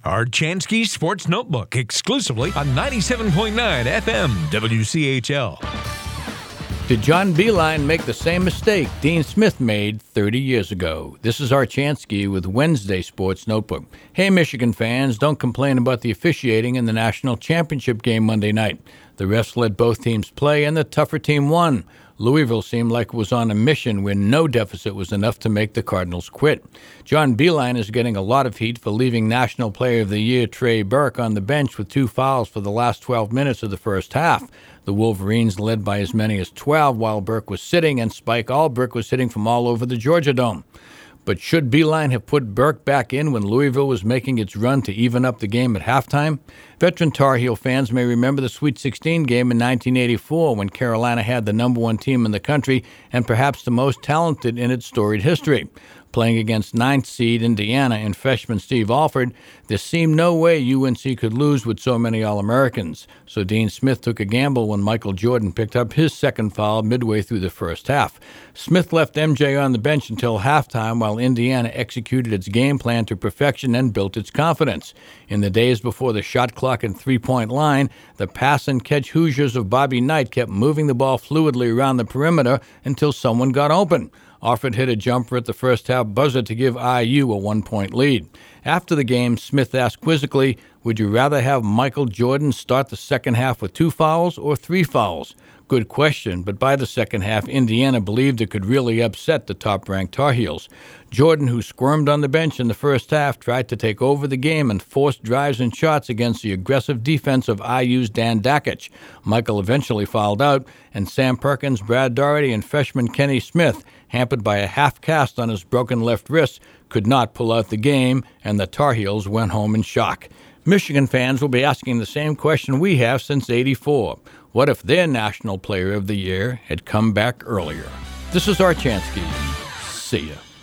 Archansky Sports Notebook, exclusively on 97.9 FM WCHL. Did John Beilein make the same mistake Dean Smith made 30 years ago? This is Archansky with Wednesday Sports Notebook. Hey, Michigan fans, don't complain about the officiating in the national championship game Monday night. The refs let both teams play, and the tougher team won. Louisville seemed like it was on a mission where no deficit was enough to make the Cardinals quit. John Beilein is getting a lot of heat for leaving National Player of the Year Trey Burke on the bench with 2 fouls for the last 12 minutes of the first half. The Wolverines led by as many as 12 while Burke was sitting, and Spike Albrick was hitting from all over the Georgia Dome. But should Beilein have put Burke back in when Louisville was making its run to even up the game at halftime? Veteran Tar Heel fans may remember the Sweet 16 game in 1984 when Carolina had the number 1 team in the country and perhaps the most talented in its storied history. Playing against 9th seed Indiana and freshman Steve Alford, there seemed no way UNC could lose with so many All-Americans. So Dean Smith took a gamble when Michael Jordan picked up his second foul midway through the first half. Smith left MJ on the bench until halftime while Indiana executed its game plan to perfection and built its confidence. In the days before the shot clock and three-point line, the pass-and-catch Hoosiers of Bobby Knight kept moving the ball fluidly around the perimeter until someone got open. Alford hit a jumper at the first half buzzer to give IU a 1-point lead. After the game, Smith asked quizzically, would you rather have Michael Jordan start the second half with 2 fouls or 3 fouls? Good question, but by the second half, Indiana believed it could really upset the top-ranked Tar Heels. Jordan, who squirmed on the bench in the first half, tried to take over the game and forced drives and shots against the aggressive defense of IU's Dan Dakich. Michael eventually fouled out, and Sam Perkins, Brad Doherty, and freshman Kenny Smith, hampered by a half cast on his broken left wrist, could not pull out the game, and the Tar Heels went home in shock. Michigan fans will be asking the same question we have since '84. What if their National Player of the Year had come back earlier? This is Archansky. See ya.